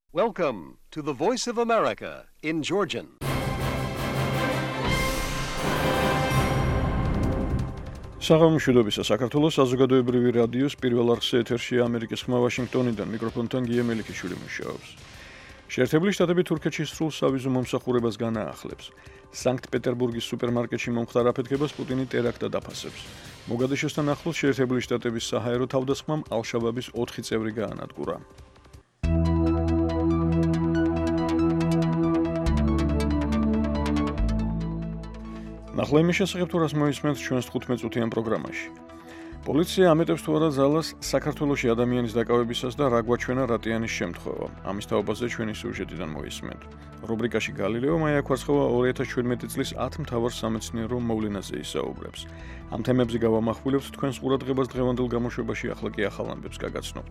Welcome to the Voice of America in Georgian. საღამოშვიდობისა საქართველოს საზოგადოებრივი რადიოს პირველ არხზე ეთერშია ამერიკის ხმა ვაშინგტონიდან მიკროფონთან გია მელიქიშვილი მუშაობს. შეერთებული შტატები თურქეთში სრულ სავიზო მომსახურებას განაახლებს. სანქტ-პეტერბურგის სუპერმარკეტში მომხდარ აფეთქებას პუტინი ტერაქტად აფასებს. მოგადიშოსთან ახლოს შეერთებული შტატების საჰაერო თავდასხმამ ალ-შაბაბის 4 წევრი გაანადგურა. ნახლა იმის შესახებ თუ რას მოისმენთ ჩვენს 15-წუთიან პროგრამაში. პოლიცია ამეტებს თუ არა ძალას საქართველოში ადამიანის დაკავებისას და რა გვაჩვენა რატიანის შემთხვევა. ამის თაობაზე ჩვენი სიუჟეტიდან მოისმენთ. რუბრიკაში გალილეო მაიაქვარცხოვა 2017 წლის 10 მთავარ სამეცნიერო მოვლენაზე ისაუბრებს. ამ თემებზე გავამახვილებთ თქვენს ყურადღებას დღევანდელ გამოშვებაში, ახლა კი ახალ ამბებს გაგაცნობთ.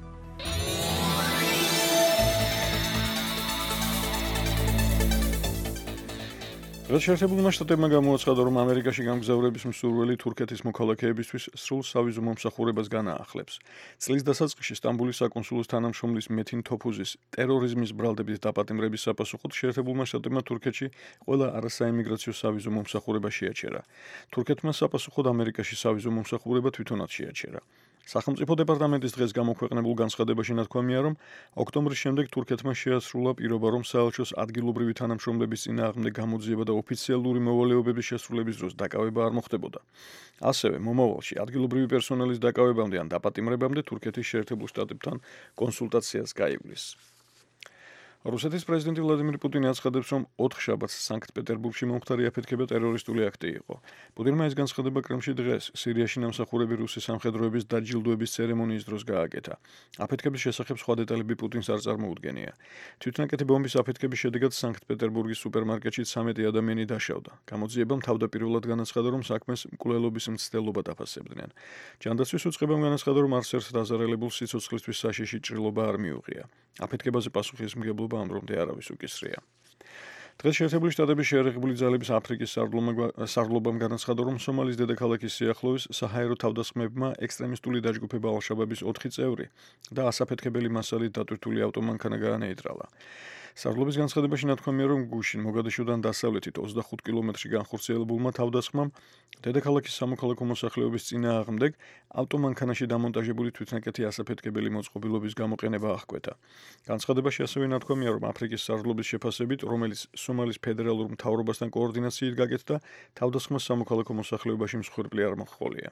შეერთებულმა შტატებმა გამოაცხადა, რომ ამერიკაში გამგზავრების მსურველი თურქეთის მოქალაქეებისთვის სრულ სავიზო მომსახურებას განაახლებს. წლის დასაწყისში სტამბოლის საკონსულოს თანამშრომლის მეთინ თოფუზის ტერორიზმის ბრალდებით დაპატიმრების საპასუხოდ შეერთებულმა შტატებმა თურქეთში ყველა არასაიმიგრაციო სავიზო მომსახურება შეაჩერა. თურქეთმა საპასუხოდ ამერიკაში სავიზო მომსახურება თვითონაც შეაჩერა. სახელმწიფო დეპარტამენტის დღეს გამოქვეყნებულ განცხადებაში ნათქვამია, რომ ოქტომბრის შემდეგ თურქეთმა შეასრულა პირობა, რომ საელჩოს ადგილობრივი თანამშრომლების წინააღმდეგ გამოძიება და ოფიციალური მოვალეობების შესრულების დროს დაკავება არ მოხდებოდა. ასევე მომავალში ადგილობრივი პერსონალის დაკავებამდე ან დაპატიმრებამდე თურქეთის შეერთებულ შტატებთან კონსულტაციას გაივლის. რუსეთის პრეზიდენტი ვლადიმირ პუტინი აცხადებს, რომ 4 შაბათს სანქტ-პეტერბურგში მომხდარი აფეთქება ტერორისტული აქტი იყო. პუტინმა ეს განცხადება კრემლში დღეს სირიაში ნამსახურები რუსი სამხედროების დაჯილდოების ცერემონიის დროს გააკეთა. აფეთქების შესახებ სხვა დეტალები პუტინს არ წარმოუდგენია. თვითნაკეთი ბომბის აფეთქების შედეგად სანქტ-პეტერბურგის სუპერმარკეტში 13 ადამიანი დაშავდა. გამოძიებამ თავდაპირველად განაცხადა, რომ საქმეს მკვლელობის მცდელობად აფასებდნენ. ჯანდაცვის უწყებამ განაცხადა, რომ არც ერთ დაზარალებულ სიცოცხლისთვის საშიში ჭრილობა არ მიუღია. აფეთქებაზე პასუხისმგებლობა ამ რომდე არავის უკისრია. დღეს შეერთებული შტატების შეერაღებული ძალების აფრიკის სარდლობამ განაცხადა, რომ სომალის დედაქალაქის სიახლოვეს საჰაერო თავდასხმებმა ექსტრემისტული დაჯგუფება ალ-შაბაბის 4 წევრი და ასაფეთქებელი მასალით დატვირთული ავტომანქანა გაანეიტრალა. სარდლობის განცხადებაში ნათქვამია, რომ გუშინ მოგადიშოდან დასავლეთით 25 კილომეტრში განხორციელებულმა თავდასხმამ დედაქალაქის სამოქალაქო მოსახლეობის წინააღმდეგ ავტომანქანაში დამონტაჟებული თვითნაკეთი ასაფეთქებელი მოწყობილობის გამოყენება აღკვეთა. განცხადებაში ასევე ნათქვამია, რომ აფრიკის სარდლობის შეფასებით, რომელიც სომალის ფედერალურ მთავრობასთან კოორდინაციით გაკეთდა, თავდასხმას სამოქალაქო მოსახლეობაში მსხვერპლი არ მოჰყოლია.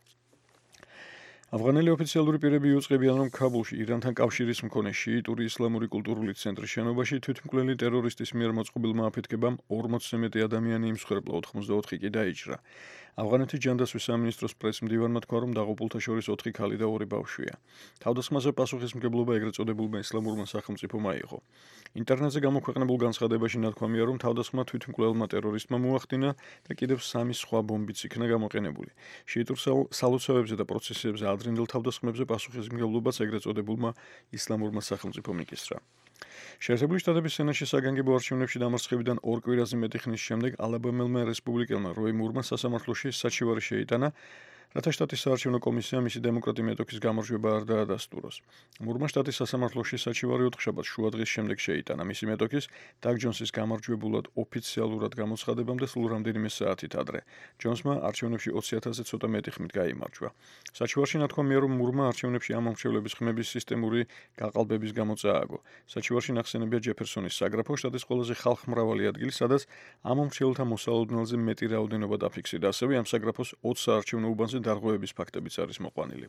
ავღანელი ოფიციალური პირები იუწყებიან, რომ ქაბულში ირანთან კავშირის მქონე შიიტური ისლამური კულტურული ცენტრის შენობაში თვითმკვლელი ტერორისტის მიერ მოწყობილმა აფეთქებამ 40-ზე მეტი ადამიანი იმსხვერპლა, 84 კი დაიჭრა. ავღანეთის ჯანდაცვის სამინისტროს პრესმდივანმა თქვა, რომ დაღუპულთა შორის 4 ქალი და 2 ბავშვია. თავდასხმაზე პასუხისმგებლობა ეგრეთ წოდებულმა ისლამურმა სახელმწიფომ აიღო. ინტერნეტზე გამოქვეყნებულ განცხადებაში ნათქვამია, რომ თავდასხმა თვითმკვლელმა ტერორისტმა მოახდინა და კიდევ 3 სხვა ბომბიც იქნა გამოყენებული. შიიტურ სალოცავებზე და პროცესებზე ადრინდელ თავდასხმებზე პასუხისმგებლობაც ეგრეთ წოდებულმა ისლამურმა სახელმწიფომ იკისრა. შეერთებული შტატების სენატში საგანგებო არჩევნებში დამარცხებიდან 2 კვირაზე მეტი ხნის შემდეგ ალაბამელმა რესპუბლიკელმა როი მურმა სასამართლოში საჩივარი შეიტანა, რათა შტატის საარჩევნო კომისიამ მისი დემოკრატი მეტოქის გამარჯვება არ დაადასტუროს. მურმა შტატის სასამართლოში საჩივარი 4 შაბათს შუადღის შემდეგ შეიტანა მისი მეტოქის დაგ ჯონსის გამარჯვებულად ოფიციალურად გამოცხადებამდე სულ რამდენიმე საათით ადრე. ჯონსმა არჩევნებში 20,000-ზე ცოტა მეტი ხმით გაიმარჯვა. საჩივარში ნათქვამია, რომ მურმა არჩევნებში ამომრჩევლების ხმების სისტემური გაყალბების გამო წააგო. საჩივარში ნახსენებია ჯეფერსონის საგრაფო, შტატის ყველაზე ხალხმრავალი ადგილი, სადაც ამომრჩევლთა მოსალოდნელზე მეტი რაოდენობა დაფიქსირდა. ასევე ამ საგრაფოს 20 საარჩევნო უბანზე დარღვევების ფაქტებიც არის მოყვანილი.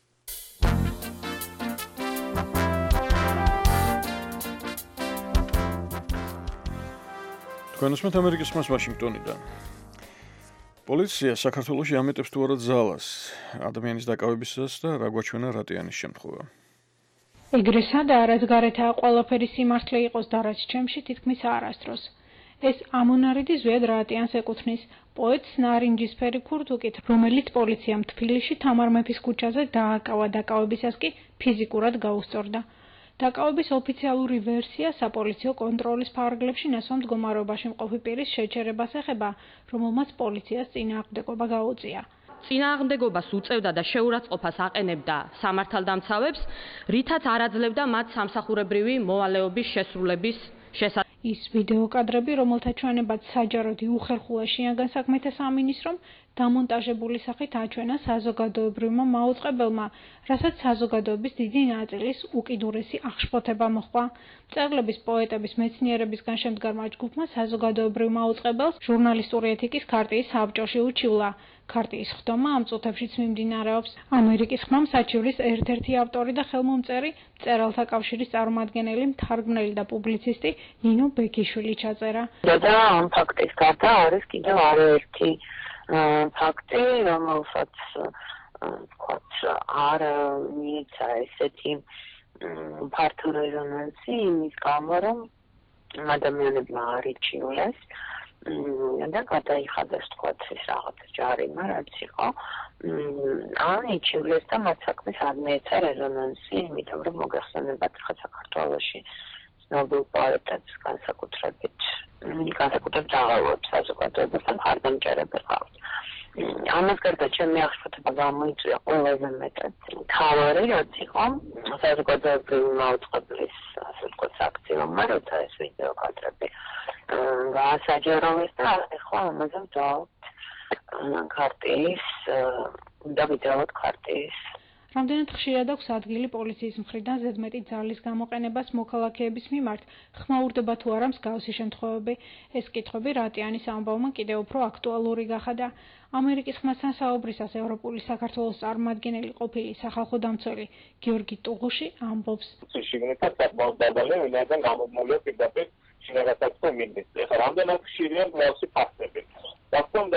თქვენ უსმენთ ამერიკის ხმას ვაშინგტონიდან. პოლიცია საქართველოში ამეტებს თუ არა ძალას ადამიანის დაკავებისას და რა გვაჩვენა რატიანის შემთხვევა. ეგრესა და რაც გარეთაა ყველაფერი სიმართლე იყოს და რაც ჩემში თითქმის არასდროს. ეს ამონარიდი ზვიად რატიანს ეკუთვნის, პოეტს ნარინჯისფერი ქურთუკით, რომელიც პოლიციამ თბილისში თამარ მეფის ქუჩაზე დააკავა, დაკავებისას კი ფიზიკურად გაუსწორდა. დაკავების ოფიციალური ვერსია საპოლიციო კონტროლის ფარგლებში ნასვამ მდგომარეობაში მყოფი პირის შეჩერებას ეხება, რომელმაც პოლიციას წინააღმდეგობა გაუწია. წინააღმდეგობას უწევდა და შეურაცხყოფას აყენებდა სამართალდამცავებს, რითაც არ აძლევდა მათ სამსახურებრივი მოვალეობის შესრულების შესაძლებლობას. ის ვიდეო კადრები, რომელთა ჩვენებაც საჯაროდ იუხერხულა შინაგან საქმეთა სამინისტრომ, დამონტაჟებული სახით აჩვენა საზოგადოებრივმა მაუწყებელმა, რასაც საზოგადოების დიდი ნაწილის უკიდურესი აღშფოთება მოჰყვა. მწერლების, პოეტების, მეცნიერებისგან შემდგარმა ჯგუფმა საზოგადოებრივ მაუწყებელს ჟურნალისტური ეთიკის ქარტიის საბჭოში უჩივლა. ქარტიის ხდომა ამ წუთებშიც მიმდინარეობს. ამერიკის ხმამ საჩივრის ერთ-ერთი ავტორი და ხელმომწერი, მწერალთა კავშირის წარმომადგენელი, მთარგმნელი და პუბლიცისტი ნინო ბეკიშვილი ჩაწერა. და ამ ფაქტის გარდა არის კიდევ არაერთი ფაქტი, რომელსაც თქვათ არ მიეცა ესეთი ფართო რეზონანსი იმის გამო, რომ ადამიანებმა არ იჩივლეს და გადაიხადეს თქვათ ეს რაღაც ჯარიმა, რაც იყო. ან იჩივლეს და მათ საქმეს არ მიეცა რეზონანსი, იმიტომ რომ მოგეხსენებათ, რომ საქართველოში ცნობილ პოეტებს განსაკუთრებით აღავებს საზოგადოებასთან მხარდამჭერები ყავთ. ამას გარდა ჩემი აღშფოთება გამოიწვია ყველაზე მეტად მთავარი, რაც იყო საზოგადოებრივი მაუწყებლის ასე ვთქვათ აქციამა, როცა ეს ვიდეო კადრები გაასაჯაროვეს და ახლა ამაზე ვდავთ ქარტიის და ვიდეოთ ქარტიის. რამდენად ხშირად აქვს ადგილი პოლიციის მხრიდან ზედმეტი ძალის გამოყენებას მოქალაქეების მიმართ, ხმაურდება თუ არა მსგავსი შემთხვევები. ეს კითხვები რატიანის ამბავმა კიდევ უფრო აქტუალური გახადა. ამერიკის ხმასთან საუბრისას ევროპული საქართველოს წარმომადგენელი ყოფილი სახალხო დამცველი გიორგი ტუღუში ამბობს. შიგნითაც საკმაოდ დაბალი, ვინაიდან გამომულია პირდაპირ შინაგან საქმეთა მინისტრი. ეხლა რამდენად ხშირია მსგავსი ფაქტები. დასწონდა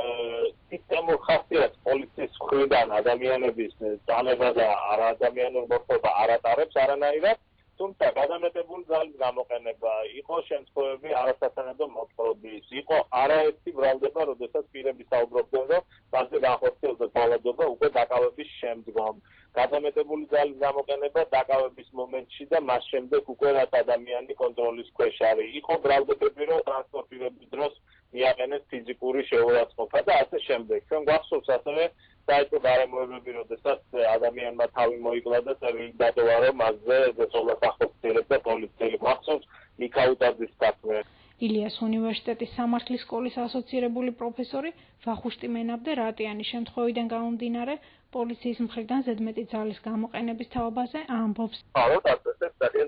სისტემურ ხასიათს პოლიციის მხრიდან ადამიანების წამება და არაადამიანური მოხდება არ ატარებს არანაირად, თუმცა გადამეტებული ძალის გამოყენება, იყო შემთხვევები არასათანადო მოთხრობის, იყო არაერთი ბრალდება, როდესაც პირები საუბრობდნენ, რომ მასზე განხორციელდა ძალადობა უკვე დაკავების შემდგომ. გადამეტებული ძალის გამოყენება დაკავების მომენტში და მას შემდეგ უკვე რაც ადამიანი კონტროლის ქვეშ არის. იყო ბრალდებები, რომ ტრანსპორტირების დროს მიაყენეს ფიზიკური შეურაცხყოფა და ასე შემდეგ. ჩვენ გვახსოვს ასევე საერთო გარემოებები, როდესაც ადამიანმა თავი მოიკლა და წერილი დატოვა, რომ მასზე ზეწოლას ახორციელებს და პოლიციელი. გვახსოვს მიქაუტაძის საქმე. ილიას უნივერსიტეტის სამართლის სკოლის ასოცირებული პროფესორი ვახუშტი მენაბდე რატიანის შემთხვევიდან გამომდინარე პოლიციის მხრიდან ზედმეტი ძალის გამოყენების თაობაზე ამბობს. ალბათ ასეც ძალიან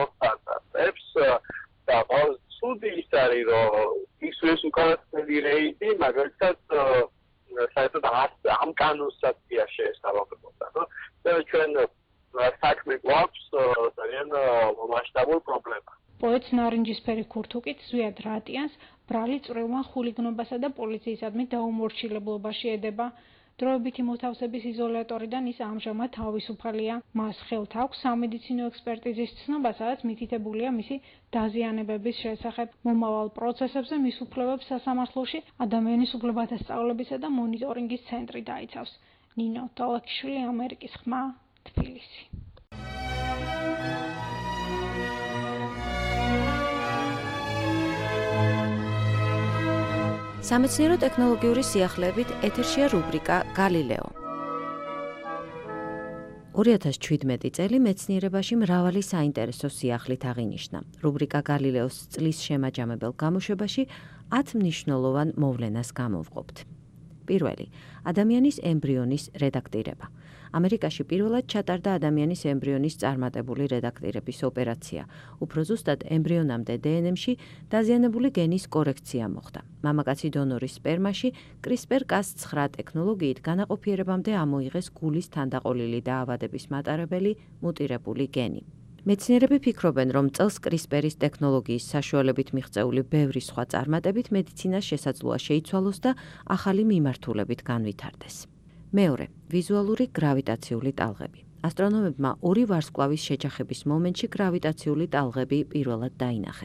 საფრთხეს და სუდი ის არის, რომ ის უკანასკნელი რეიდი, მაგალითად საერთოდ ამ კანონსაც შეესაბამებოდა. და ჩვენ საქმე გვაქვს ძალიან მასშტაბური პრობლემა. პოეტს ნარინჯისფერი ქურთუკით ზვიად რატიანს ბრალი წვრილმა ხულიგნობასა და პოლიციისადმი დაუმორჩილებლობაში ედება. დროებითი მოთავსების იზოლატორიდან ის ამჟამად თავისუფალია. მას ხელთ აქვს სამედიცინო ექსპერტიზის ცნობა, სადაც მითითებულია მისი დაზიანებების შესახებ. მომავალ პროცესებზე მის უფლებებს სასამართლოში ადამიანის უფლებათა სწავლებისა და მონიტორინგის ცენტრი დაიცავს. ნინო ტოლაკიშვილი, ამერიკის ხმა, თბილისი. სამეცნიერო ტექნოლოგიური სიახლეებით ეთერშია რუბრიკა გალილეო. 2017 წელი მეცნიერებაში მრავალი საინტერესო სიახლით აღინიშნა. რუბრიკა გალილეოს წლის შემაჯამებელ გამოშვებაში 10 მნიშვნელოვან მოვლენას გამოვყოფთ. პირველი, ადამიანის ემბრიონის რედაქტირება. ამერიკაში პირველად ჩატარდა ადამიანის ემბრიონის წარმატებული რედაქტირების ოპერაცია. უფრო ზუსტად, ემბრიონამდე დნმ-ში დაზიანებული გენის კორექცია მოხდა. მამაკაცი დონორის სპერმაში CRISPR-Cas9 ტექნოლოგიით განაყოფიერებამდე ამოიღეს გულის თანდაყოლილი დაავადების მატარებელი მუტირებული გენი. მეცნიერები ფიქრობენ, რომ წელს CRISPR-ის ტექნოლოგიის საშუალებით მიღწეული ბევრი სხვა წარმატებით მედიცინას შესაძლოა შეიცვალოს და ახალი მიმართულებით განვითარდეს. მეორე, ვიზუალური გრავიტაციული ტალღები. ასტრონომებმა ორი ვარსკვლავის შეჯახების მომენტში გრავიტაციული ტალღები პირველად დაინახეს.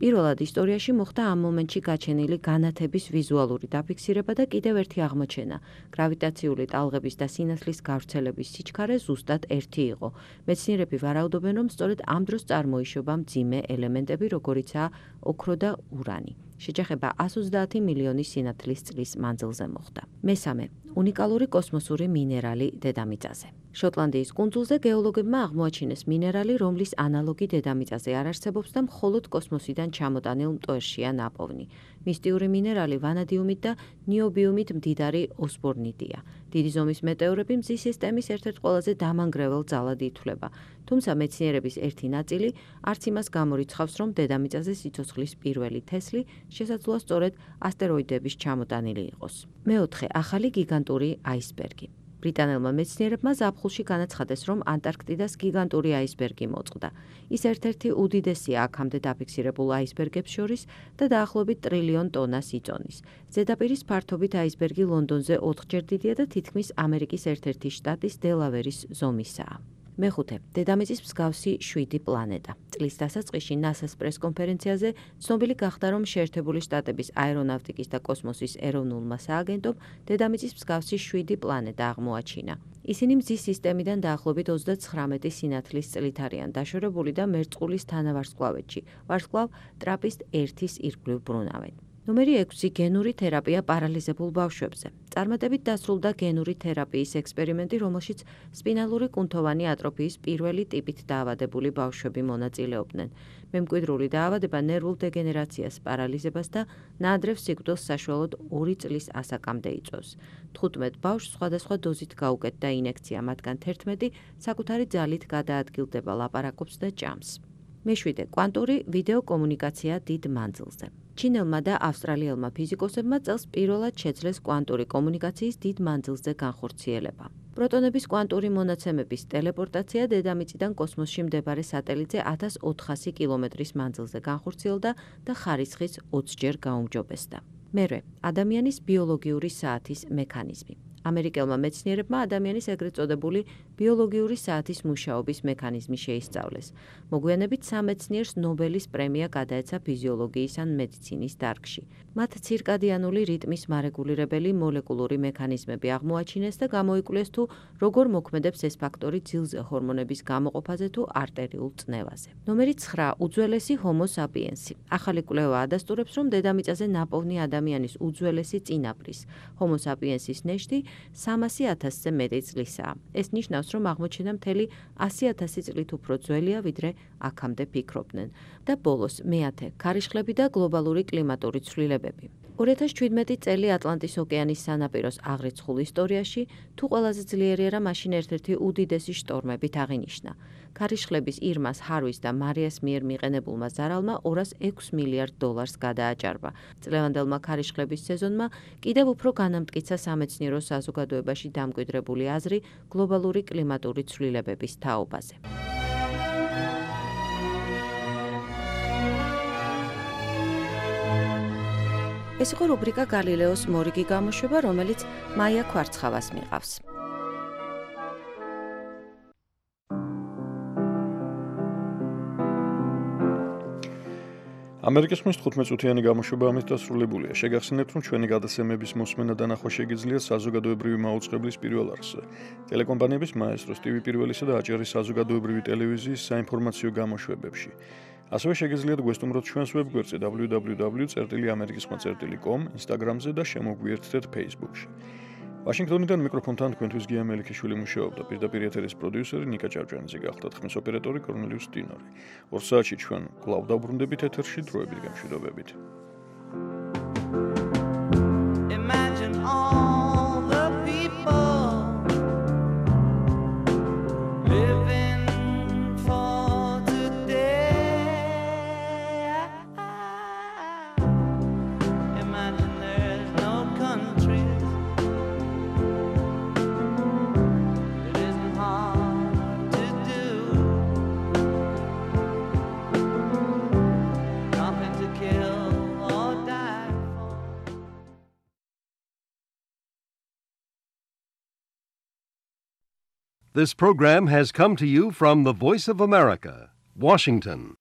პირველად ისტორიაში მოხდა ამ მომენტში გაჩენილი განათების ვიზუალური დაფიქსირება და კიდევ ერთი აღმოჩენა. გრავიტაციული ტალღების და სინათლის გავრცელების სიჩქარე ზუსტად ერთი იყო. მეცნიერები ვარაუდობენ, რომ სწორედ ამ დროს წარმოიშობა მძიმე ელემენტები, როგორიცაა ოქრო და ურანი. შეჯახება 130 მილიონი სინათლის წლის მანძილზე მოხდა. მესამე, უნიკალური კოსმოსური მინერალი დედამიწაზე. შოტლანდიის კუნძულზე გეოლოგებმა აღმოაჩინეს მინერალი, რომლის ანალოგი დედამიწაზე არ არსებობს და მხოლოდ კოსმოსიდან ჩამოტანილ მტვერშია ნაპოვნი. მისტიური მინერალი ვანადიუმით და ნიობიუმით მდიდარი ოსბორნიდია. დიდი ზომის მეტეორები მზის სისტემის ერთ-ერთ ყველაზე დამანგრევალ ძალად ითვლება. თუმცა მეცნიერების ერთი ნაწილი არც იმას გამორიცხავს, რომ დედამიწაზე სიცოცხლის პირველი თესლი შესაძლოა სწორედ ასტეროიდების ჩამოტანილი იყოს. მეოთხე, ახალი გიგანტური აისბერგი. ბრიტანელმა მეცნიერებმა ზაფხულში განაცხადეს, რომ ანტარქტიდას გიგანტური აისბერგი მოწყდა. ის ერთ-ერთი უდიდესია აქამდე დაფიქსირებულ აისბერგებს შორის და დაახლოებით ტრილიონ ტონას იწონის. ზედაპირის ფართობით აისბერგი ლონდონზე 4-ჯერ დიდია და თითქმის ამერიკის ერთ-ერთი შტატის დელავერის ზომისაა. მეხუთე, დედამიწის მსგავსი 7 პლანეტა. წლის დასაწყისში NASA-ს პრესკონფერენციაზე ცნობილი გახდა, რომ შეერთებული შტატების აერონავტიკის და კოსმოსის ეროვნულმა სააგენტომ დედამიწის მსგავსი 7 პლანეტა აღმოაჩინა. ისინი მზის სისტემიდან დაახლოებით 39 სინათლის წლით არიან დაშორებული და მერწყულის თანავარსკვლავედში, ვარსკვლავ ტრაპისტ-1-ის ირგვლივ ბრუნავენ. ნომერი 6, გენური თერაპია პარალიზებულ ბავშვებზე. წარმატებით დასრულდა გენური თერაპიის ექსპერიმენტი, რომელშიც სპინალური კუნთოვანი ატროფიის პირველი ტიპით დაავადებული ბავშვები მონაწილეობდნენ. მემკვიდრული დაავადება ნერვულ დეგენერაციას, პარალიზებას და ნაადრევ სიკვდილს საშუალოდ 2 წლის ასაკამდე იწვევს. 15 ბავშვს სხვადასხვა დოზით გაუკეთდა ინექცია, მათგან 11 საკუთარი ძალით გადაადგილდება, ლაპარაკობს და ჭამს. მეშვიდე, კვანტური ვიდეო კომუნიკაცია დიდ მანძილზე. ჩინელმა და ავსტრალიელმა ფიზიკოსებმა წელს პირველად შეძლეს კვანტური კომუნიკაციის დიდ მანძილზე განხორციელება. პროტონების კვანტური მონაცემების ტელეპორტაცია დედამიწიდან კოსმოსში მდებარე სატელიტზე 1400 კილომეტრის მანძილზე განხორციელდა და ხარისხის 20-ჯერ გაუმჯობესდა. მერვე, ადამიანის ბიოლოგიური საათის მექანიზმი. ამერიკელმა მეცნიერებმა ადამიანის ეგრეთ წოდებული ბიოლოგიური საათის მუშაობის მექანიზმი შეისწავლეს. მოგვიანებით სამეცნიერს ნობელის პრემია გადაეცა ფიზიოლოგიის ან მედიცინის დარგში. მათ ცირკადიანული რიტმის მარეგულირებელი მოლეკულური მექანიზმები აღმოაჩინეს და გამოიკვლიეს თუ როგორ მოქმედებს ეს ფაქტორი ძილზე ჰორმონების გამოყოფაზე თუ არტერიულ წნევაზე. ნომერი 9, უძველესი ჰომო საპიენსი. ახალი კვლევა ადასტურებს, რომ დედამიწაზე ნაპოვნი ადამიანის უძველესი წინაპრის, ჰომო საპიენსის ნეშტი 300.000-ზე მეტი წლისაა. ეს ნიშნავს, რომ აღმოჩენა მთელი 100.000 წლით უფრო ძველია, ვიდრე აქამდე ფიქრობდნენ. და ბოლოს, მე-10, ქარიშხლები და გლობალური კლიმატური ცვლილებები. 2017 წელი ატლანტის ოკეანის სანაპიროს აღრიცხულ ისტორიაში თუ ყველაზე ძლიერი არა, მაშინ ერთ-ერთი უდიდესი შტორმებით აღინიშნა. ქარიშხლების ირმას, ჰარვის და მარიას მიერ მიყენებულმა ზარალმა 206 მილიარდ დოლარს გადააჭარბა. წლევანდელმა ქარიშხლების სეზონმა კიდევ უფრო განამტკიცა სამეცნიერო საზოგადოებაში დამკვიდრებული აზრი გლობალური კლიმატური ცვლილებების თაობაზე. ეს იყო რუბრიკა გალილეოს მორიგი გამოშვება, რომელიც მაია ქვარცხავას მიყავს. ამერიკის ხმის 15 წუთიანი გამოშვება ამით დასრულებულია. შეგახსენებთ, რომ ჩვენი გადაცემების მოსმენა და ნახვა შეგიძლიათ საზოგადოებრივი მაუწყებლის პირველ არხზე. ტელეკომპანიების მაესტროს, TV პირველისა და აჭარის საზოგადოებრივი ტელევიზიის საინფორმაციო გამოშვებებში. ასევე შეგიძლიათ გვესტუმროთ ჩვენს ვებგვერდზე www.amerikisxma.com, Instagram-ზე და შემოგვიერთდეთ Facebook-ში. ვაშინგტონიდან მიკროფონთან თქვენთვის გია მელიქიშვილი მუშაობდა. პირდაპირ ეთერის პროდიუსერი ნიკა ჭავჭანიძე გახლდათ, ხმის ოპერატორი კორნელიუს ტინორი. 2 საათში ჩვენ კვლავ დავბრუნდებით ეთერში, დროებით გამშვიდობებით. Imagine all the people living for today. Imagine there's no countries. It isn't hard to do. Nothing to kill or die for. This program has come to you from the Voice of America, Washington.